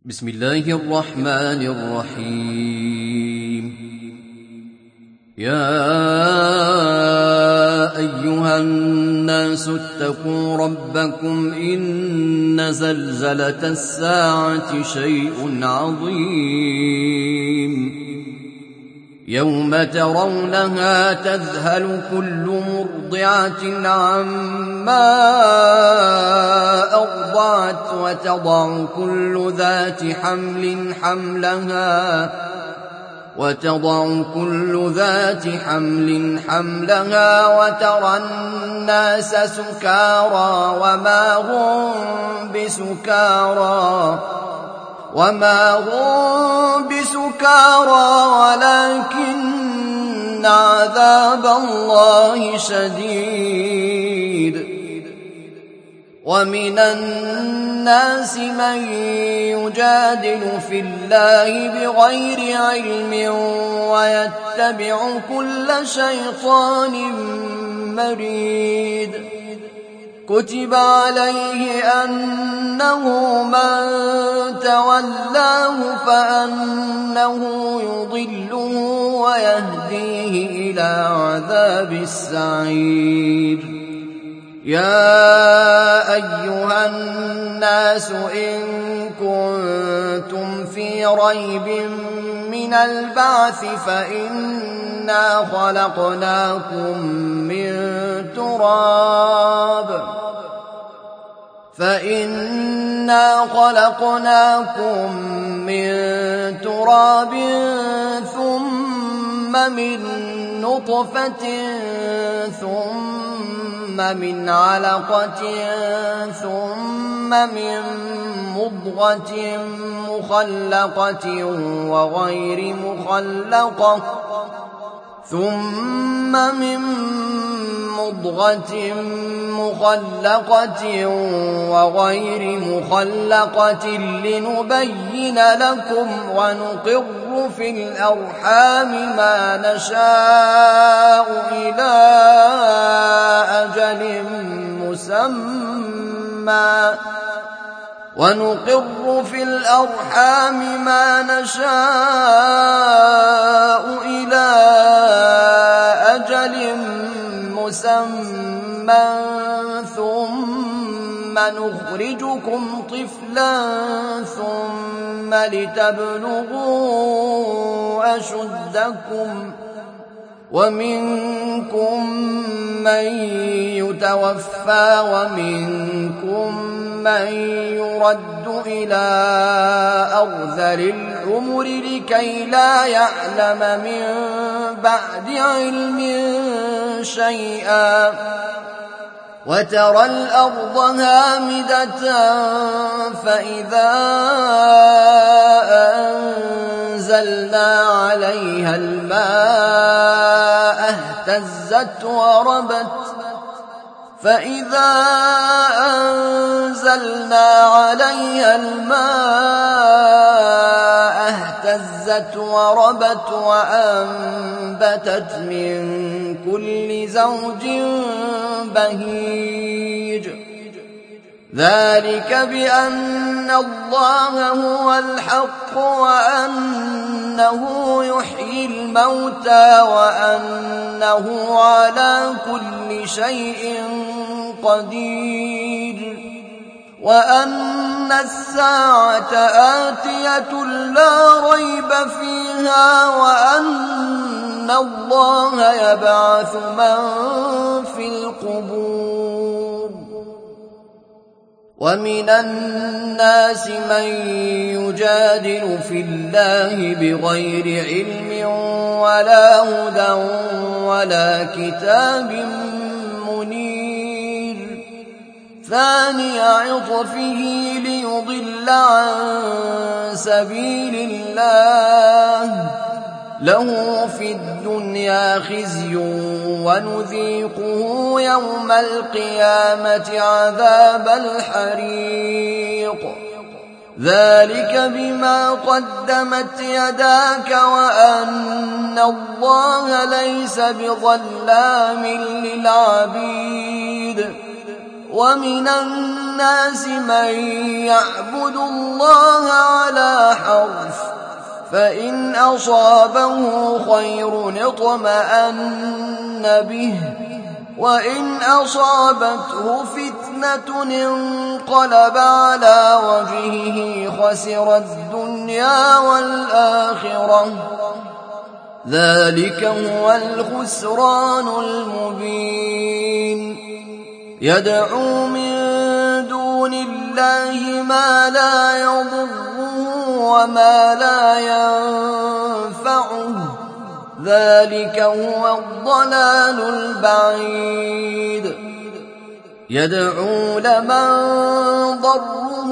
بسم الله الرحمن الرحيم. يا أيها الناس اتقوا ربكم إن زلزلة الساعة شيء عظيم يوم ترونها تذهل كل مرضعة عما أرضعت وتضع كل ذات حمل حملها وترى الناس سكارى وما هم بسكارى ولكن عذاب الله شديد. ومن الناس من يجادل في الله بغير علم ويتبع كل شيطان مريد. كتب عليه أنه من تولاه فأنه يضله ويهديه إلى عذاب السعير. يا أيها الناس إن كنتم في ريب من البعث فإنا خلقناكم من تراب ثم من نطفة ثم من علقة ثم من مضغة مخلقة وغير مخلقة لنبين لكم ونقر في الأرحام ما نشاء إلى أجل مسمى ثم نخرجكم طفلا ثم لتبلغوا أشدكم ومنكم من يتوفى ومنكم من يرد إلى أرذل العمر لكي لا يعلم من بعد علم شيئا. وترى الأرض هامدة فإذا أنزلنا عليها الماء اهتزت وربت وأنبتت من كل زوج بهيج. ذلك بأن الله هو الحق وأنه يحيي الموتى وأنه على كل شيء قدير وأن الساعة آتية لا ريب فيها وأن الله يبعث من في القبور. ومن الناس من يجادل في الله بغير علم ولا هدى ولا كتاب منير. ثاني عطفه ليضل عن سبيل الله له في الدنيا خزي ونذيقه يوم القيامة عذاب الحريق. ذلك بما قدمت يداك وأن الله ليس بظلام للعبيد. ومن الناس من يعبد الله على فإن أصابه خير اطمأن به، وإن أصابته فتنة انقلب على وجهه خسر الدنيا والآخرة. ذلك هو الخسران المبين. يدعو من دون الله ما لا يضره وما لا ينفعه، ذلك هو الضلال البعيد. يدعو لمن ضره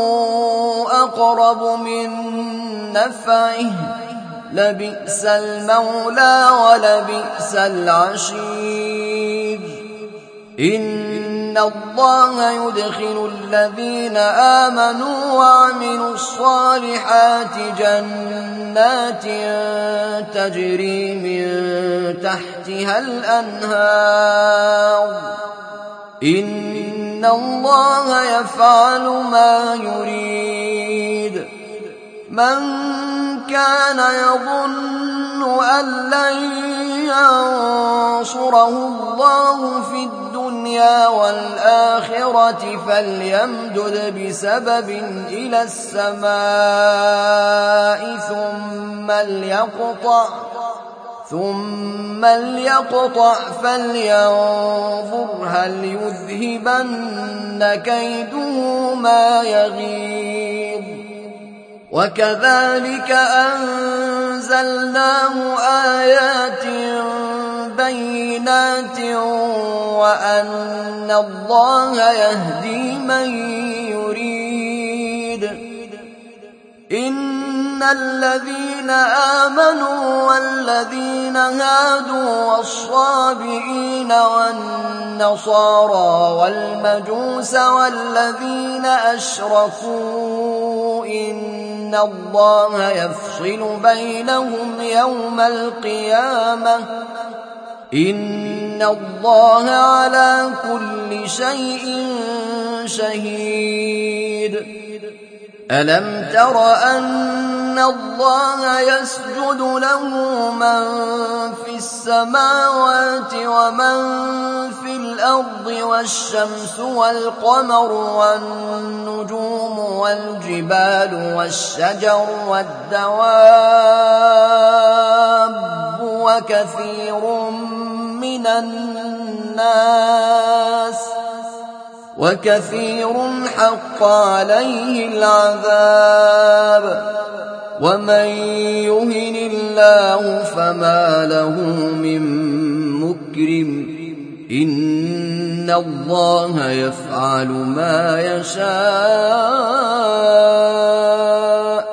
أقرب من نفعه، لبئس المولى ولبئس العشير. إن الله يدخل الذين آمنوا وعملوا الصالحات جنات تجري من تحتها الأنهار. إن الله يفعل ما يريد. من كان يظن أن لن ينصره الله في الدنيا والآخرة فليمدد بسبب إلى السماء ثم ليقطع فلينظر هل يذهبن كيده ما يغيظ. وكذلك أنزلناه آيات بينات وأن الله يهدي من يريد. إن الذين آمنوا والذين هادوا والصابئين والنصارى والمجوس والذين أشركوا إن الله يفصل بينهم يوم القيامة. إن الله على كل شيء شهيد. ألم تر أن الله يسجد له من في السماوات ومن في الأرض والشمس والقمر والنجوم والجبال والشجر والدواب وكثير حق عليه العذاب. ومن يهن الله فما له من مكرم. إن الله يفعل ما يشاء.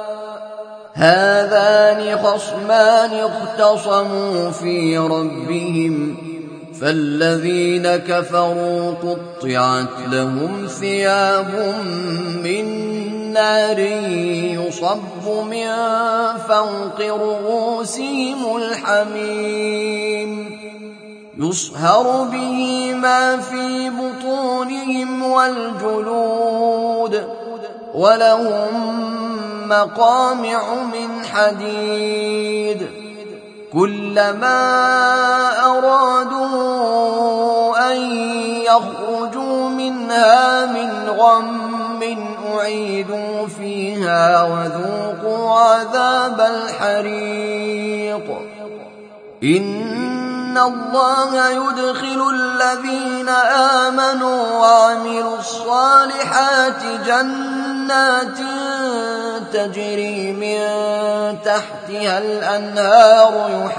هذان خصمان اختصموا في ربهم فالذين كفروا قطعت لهم ثياب من نار يصب من فوق رؤوسهم الحميم يصهر به ما في بطونهم والجلود ولهم مقامع من حديد كلما أرادوا أن يخرجوا منها من غم أعيدوا فيها وذوقوا عذاب الحريق. إن الله يدخل الذين آمنوا وعملوا الصالحات جنات تجري من تحتها الأنهار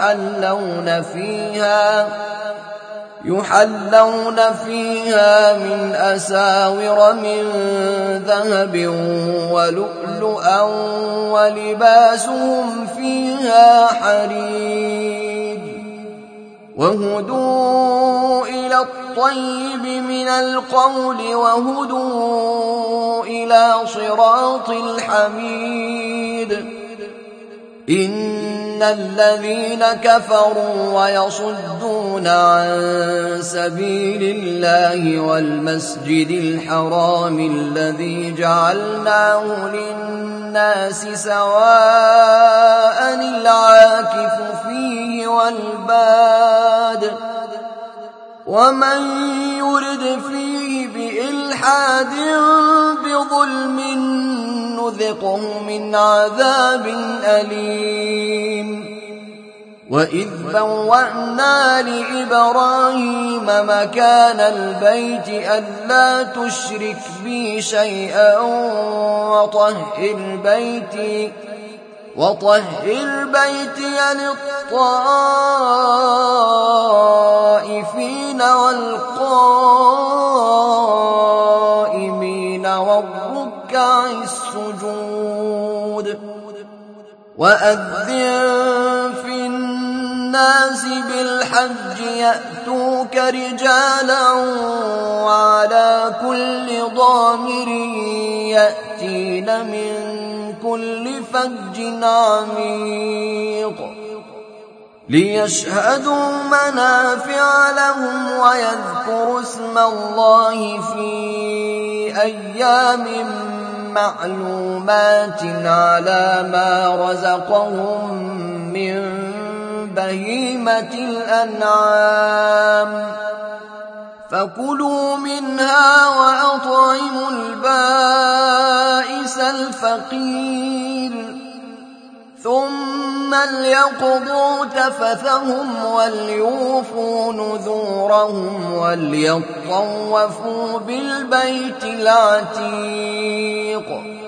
يحلون فيها من أساور من ذهب ولؤلؤا ولباسهم فيها حرير وهدوا إلى الطيب من القول وهدوا إلى صراط الحميد. إن الذين كفروا ويصدون عن سبيل الله والمسجد الحرام الذي جعلناه للناس سواء آمن العاكف فيه والباد ومن يرد فيه بإلحاد بظلم نذقه من عذاب أليم وإذ بوأنا لإبراهيم مكان البيت ألا تشرك بي شيئا وطهر بيتي للطائفين والقائمين والركع السجود وأذن في الناس بالحج يأتوك رجالا وعلى كل ضامر يأتين من كل فج عميق ليشهدوا منافع لهم ويذكروا اسم الله في أيام معلومات على ما رزقهم من بهيمة الأنعام فكلوا منها وأطعموا البائس الفقير ثم ليقضوا تفثهم وليوفوا نذورهم وليطوفوا بالبيت العتيق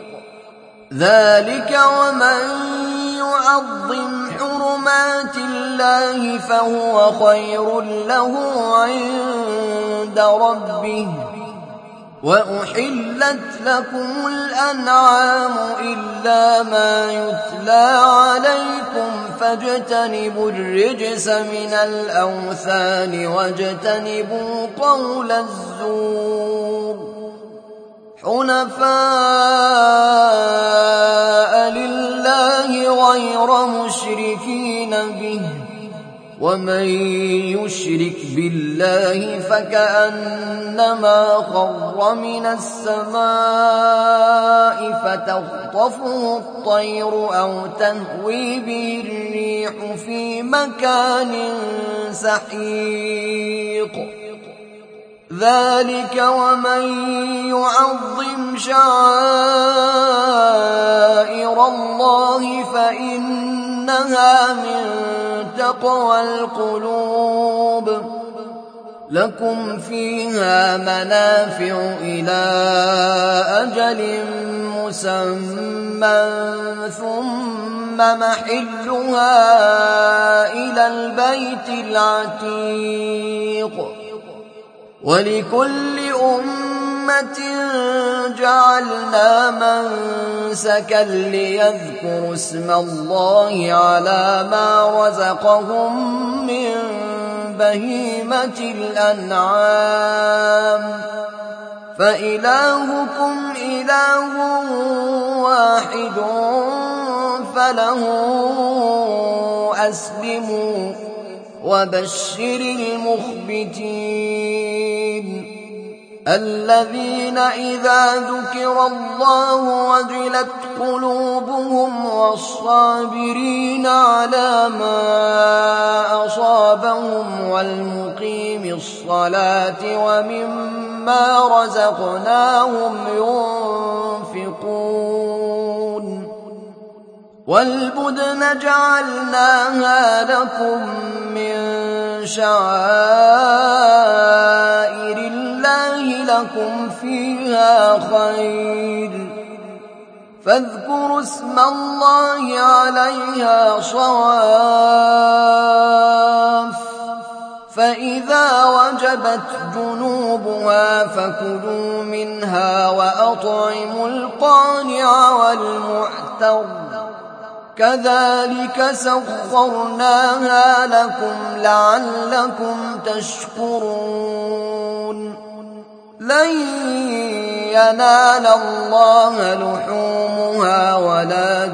ذلك ومن يعظم حرمات الله فهو خير له عند ربه وأحلت لكم الأنعام إلا ما يتلى عليكم فاجتنبوا الرجس من الأوثان واجتنبوا قول الزور حنفاء لله غير مشركين به ومن يشرك بالله فكأنما خر من السماء فتخطفه الطير أو تهوي به الريح في مكان سحيق ذلك ومن يعظم شعائر الله فإنها من تقوى القلوب لكم فيها منافع إلى أجل مسمى ثم محلها إلى البيت العتيق ولكل أمة جعلنا منسكا ليذكروا اسم الله على ما رزقهم من بهيمة الأنعام فإلهكم إله واحد فله أسلموا وبشر المخبتين الذين إذا ذكر الله وجلت قلوبهم والصابرين على ما أصابهم والمقيم الصلاة ومما رزقناهم ينفقون والبدن جعلناها لكم من شعائر الله لكم فيها خير فاذكروا اسم الله عليها صواف فإذا وجبت جنوبها فكلوا منها وأطعموا القانع والمعتر كذلك سخرناها لكم لعلكم تشكرون لن ينال الله لحومها ولا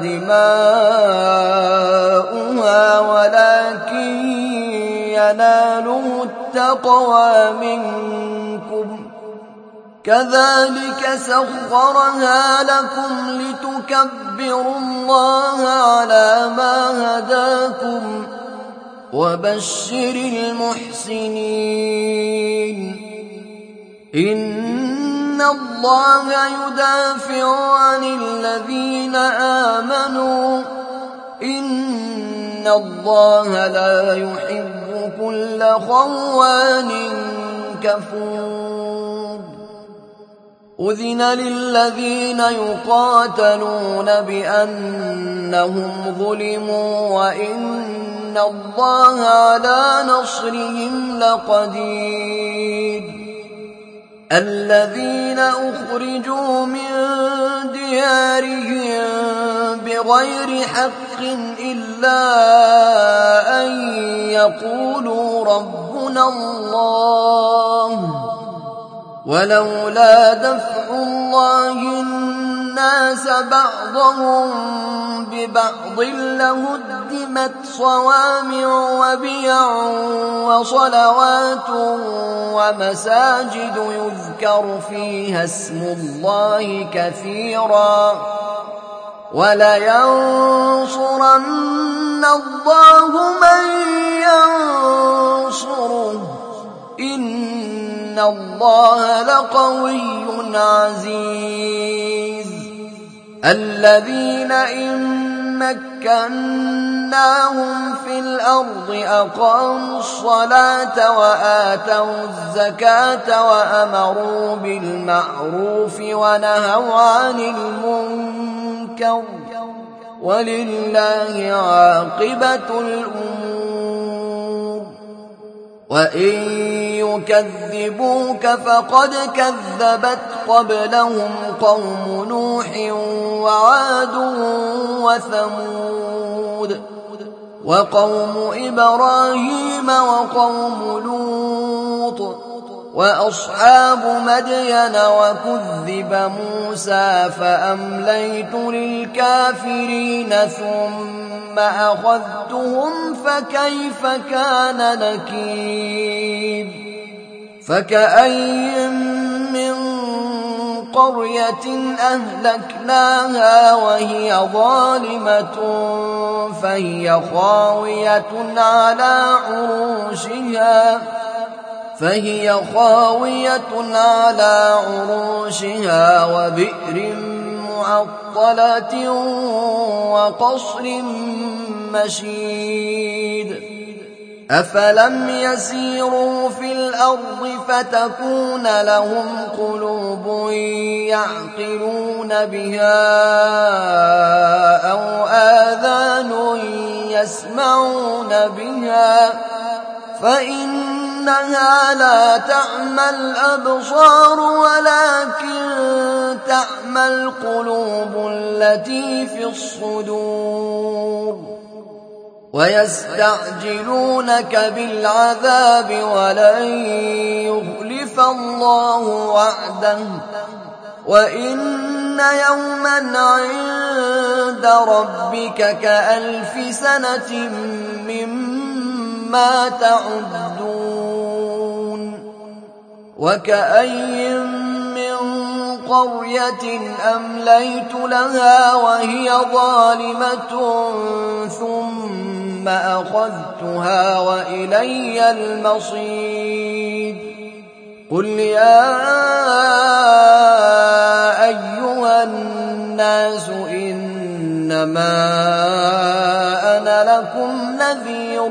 دماؤها ولكن يناله التقوى منكم كذلك سخرها لكم لتكبروا الله على ما هداكم وبشر المحسنين. إن الله يدافع عن الذين آمنوا إن الله لا يحب كل خوان كفور. أذن للذين يقاتلون بأنهم ظلموا وإن الله على نصرهم لقدير. الذين أخرجوا من ديارهم بغير حق إلا أن يقولوا ربنا الله ولولا دفع الله الناس بعضهم ببعض لهدمت صوامع وبيع وصلوات ومساجد يذكر فيها اسم الله كثيرا ولينصرن الله من ينصره إن الله لقوي عزيز. الذين إن مكناهم في الأرض أقاموا الصلاة وآتوا الزكاة وأمروا بالمعروف ونهوا عن المنكر ولله عاقبة الأمور. وإن يكذبوك فقد كذبت قبلهم قوم نوح وعاد وثمود وقوم إبراهيم وقوم لوط وأصحاب مدين وكذب موسى فأمليت للكافرين ثم أخذتهم فكيف كان نكير. فكأي من قرية أهلكناها وهي ظالمة فهي خاوية على عروشها وبئر معطلة وقصر مشيد. أفلم يسيروا في الأرض فتكون لهم قلوب يعقلون بها أو آذان يسمعون بها فإنها لا تعمى الأبصار ولكن تعمى القلوب التي في الصدور. ويستعجلونك بالعذاب ولن يخلف الله وعده وإن يوما عند ربك كألف سنة مما تعدون. وكأي من قرية أمليت لها وهي ظالمة ثم أخذتها وإلي المصير. قل يا أيها الناس إنما أنا لكم نذير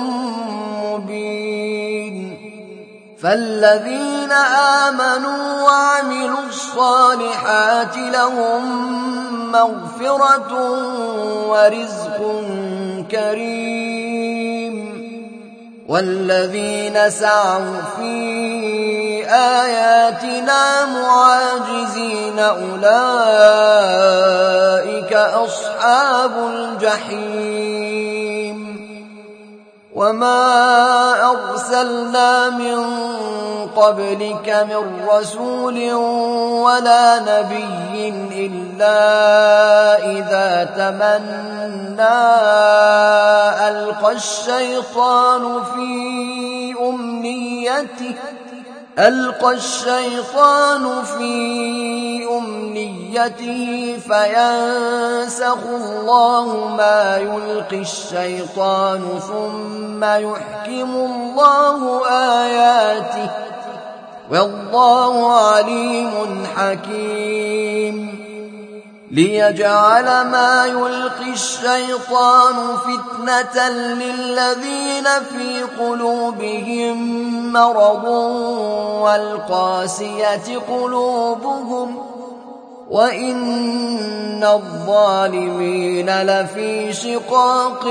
مبين. فالذين آمنوا وعملوا الصالحات لهم مغفرة ورزق كريم. والذين سعوا في آياتنا معاجزين أولئك أصحاب الجحيم. وما أرسلنا من قبلك من رسول ولا نبي إلا إذا تمنى ألقى الشيطان في ألقى الشيطان في أمنيته فينسخ الله ما يلقي الشيطان ثم يحكم الله آياته والله عليم حكيم ليجعل ما يلقي الشيطان فتنة للذين في قلوبهم مرض والقاسية قلوبهم وإن الظالمين لفي شقاق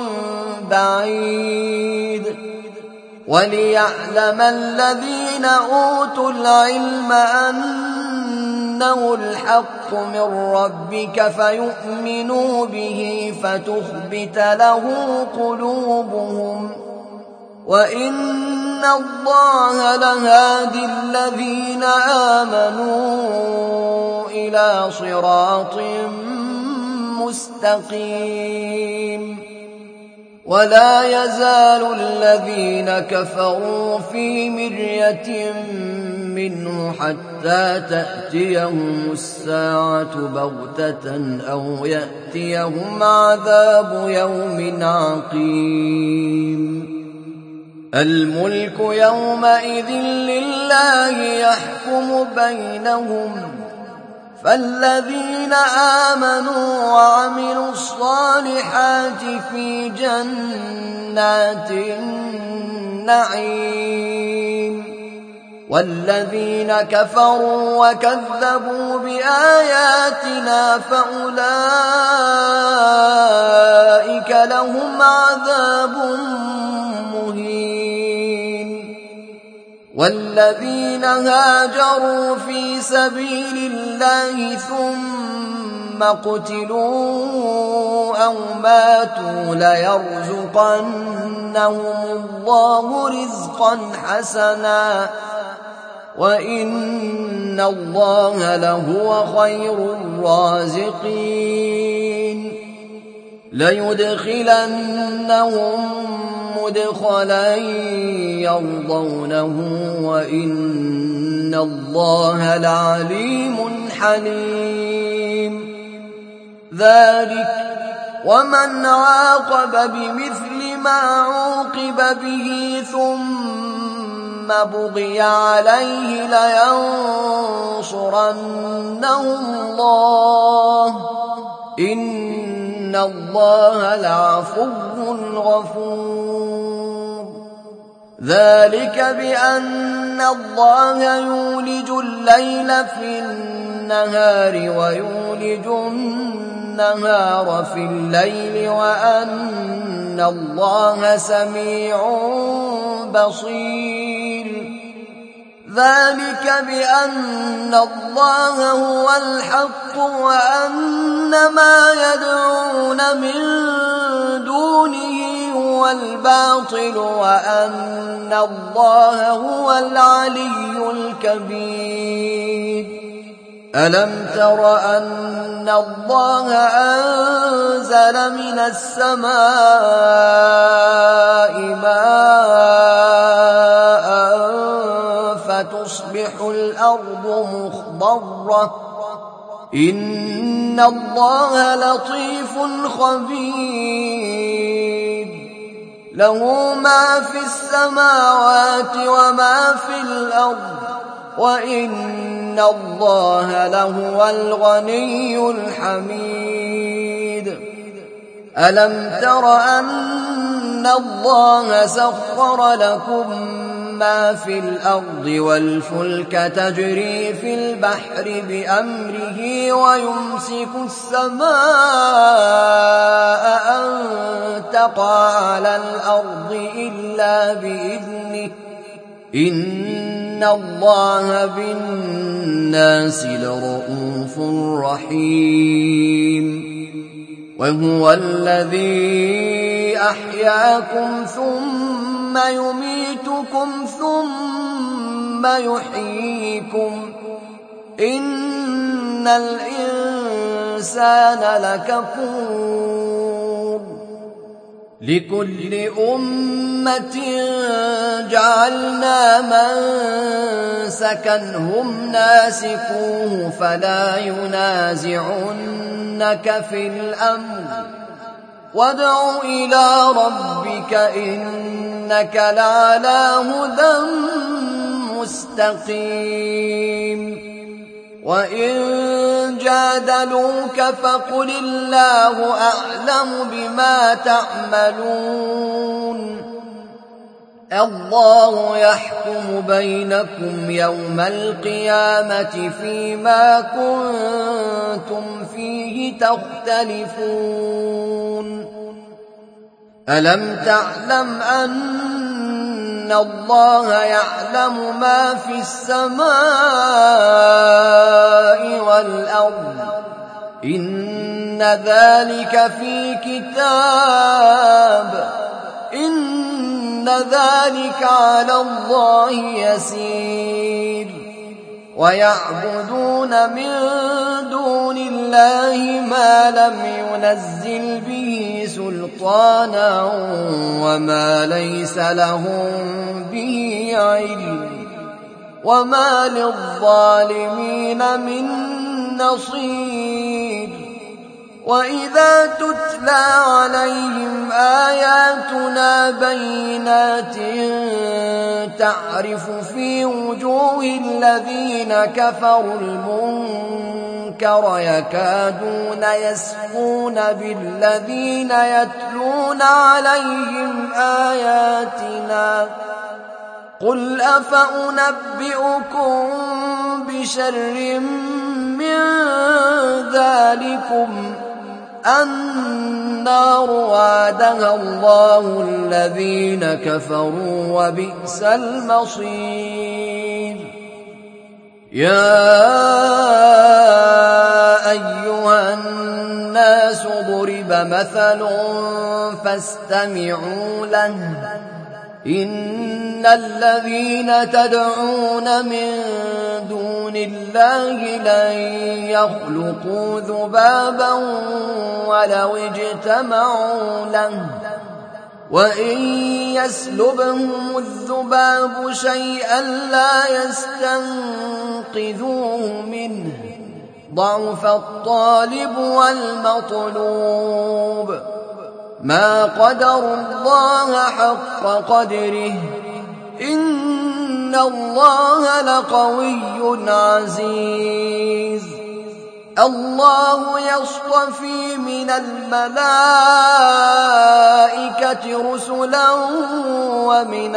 بعيد وليعلم الذين أوتوا العلم أنه الحق من ربك فيؤمنوا به فتخبت له قلوبهم وإن الله لهادي الذين آمنوا إلى صراط مستقيم ولا يزال الذين كفروا في مرية منه حتى تأتيهم الساعة بغتة أو يأتيهم عذاب يوم عقيم الملك يومئذ لله يحكم بينهم فالذين آمنوا وعملوا الصالحات في جنات النعيم والذين كفروا وكذبوا بآياتنا فأولئك لهم عذاب مهين والذين هاجروا في سبيل الله ثم قتلوا أو ماتوا ليرزقنهم الله رزقا حسنا وإن الله لهو خير الرازقين ليدخلنهم مدخلا يرضونه وإن الله لعليم حليم ذلك ومن عاقب بمثل ما عوقب به ثم بغي عليه لينصرنه الله إن الله لعفو غفور ذلك بأن الله يولج الليل في النهار ويولج النهار في الليل وأن الله سميع بصير ذلك بأن الله هو الحق وأن ما يدعون من دونه هو الباطل وأن الله هو العلي الكبير ألم تر أن الله أنزل من السماء ماء فتصبح الأرض مخضرة إن الله لطيف خبير له ما في السماوات وما في الأرض وإن الله لهو الغني الحميد ألم تر أن الله سخر لكم ما في الأرض والفلك تجري في البحر بأمره ويمسك السماء أن تقع على الأرض إلا بإذنه إن الله بالناس لرؤوف رحيم وهو الذي أحياكم ثم يميتكم ثم يحييكم إن الإنسان لكفور لكل أمة جعلنا منسكا هم ناسكوه فلا ينازعنك في الأمر وادع إلى ربك إنك لعلى هدى مستقيم وإن جادلوك فقل الله أعلم بما تعملون الله يحكم بينكم يوم القيامة فيما كنتم فيه تختلفون ألم تعلم أن الله يعلم ما في السماء والأرض إن ذلك في كتاب إن ذلك على الله يسير ويعبدون من دون الله ما لم ينزل به سلطانا وما ليس لهم به علم وما للظالمين من نصير وإذا تتلى عليهم آياتنا بينات تعرف في وجوه الذين كفروا المنكر يكادون يسقون بالذين يتلون عليهم آياتنا قل أفأنبئكم بشر من ذلكم النار وعدها الله الذين كفروا وبئس المصير يا أيها الناس ضرب مثل فاستمعوا له إن الذين تدعون من دون الله لن يخلقوا ذبابا ولو اجتمعوا له وإن يسلبهم الذباب شيئا لا يستنقذوه منه ضعف الطالب والمطلوب ما قدروا الله حق قدره إن الله لقوي عزيز الله يصطفي من الملائكة رسلا ومن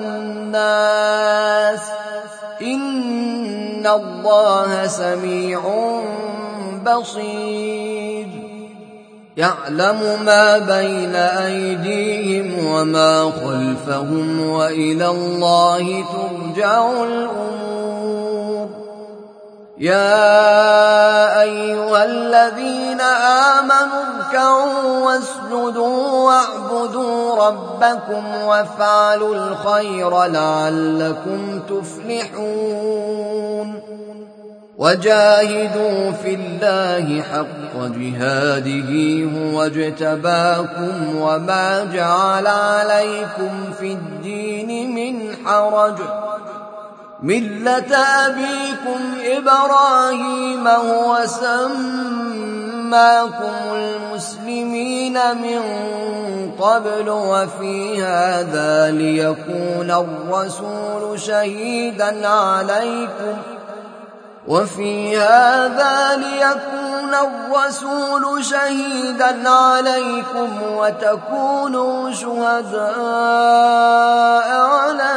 الناس إن الله سميع بصير يعلم ما بين أيديهم وما خلفهم وإلى الله ترجع الأمور يا أيها الذين آمنوا اركعوا واسجدوا واعبدوا ربكم وافعلوا الخير لعلكم تفلحون وجاهدوا في الله حق جهاده هو اجتباكم وما جعل عليكم في الدين من حرج ملة أبيكم إبراهيم هو سماكم المسلمين من قبل وفي هذا ليكون الرسول شهيدا عليكم وتكونوا شهداء على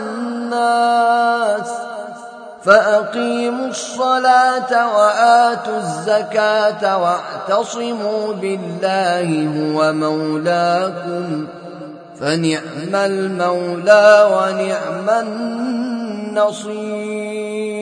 الناس فأقيموا الصلاة وآتوا الزكاة واعتصموا بالله هو مولاكم فنعم المولى ونعم النصير